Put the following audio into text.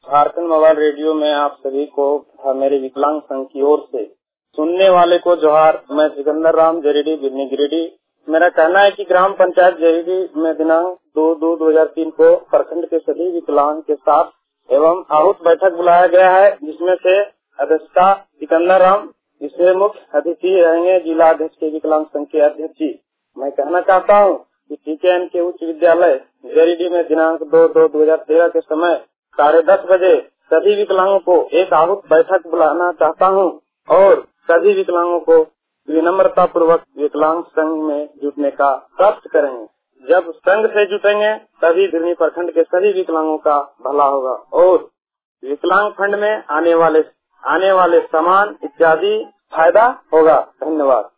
Jharkhand mobile radio में आप सभी को मेरे विकलांग संघ की ओर से सुनने वाले को जोहार। मैं सिकंदर राम जरीडी बिन्नी गिरिडीह। मेरा कहना है कि ग्राम पंचायत जरीडी में दिनांक 2/2/2003 को प्रखंड के सभी विकलांग के साथ एवं आहूत बैठक बुलाया गया है, जिसमें से अध्यक्षता सिकंदर राम, इसमें मुख्य अतिथि रहेंगे जिला अध्यक्ष के विकलांग संघ के अध्यक्ष जी। मैं कहना चाहता हूँ कि TKN के उच्च विद्यालय जरीडी में दिनांक 2/2/2013 के समय 10:30 बजे सभी विकलांगों को एक आहूत बैठक बुलाना चाहता हूँ और सभी विकलांगों को विनम्रता पूर्वक विकलांग संघ में जुटने का प्रयास करेंगे। जब संघ से जुटेंगे तभी भिरनी प्रखंड के सभी विकलांगों का भला होगा और विकलांग फंड में आने वाले सामान इत्यादि फायदा होगा। धन्यवाद।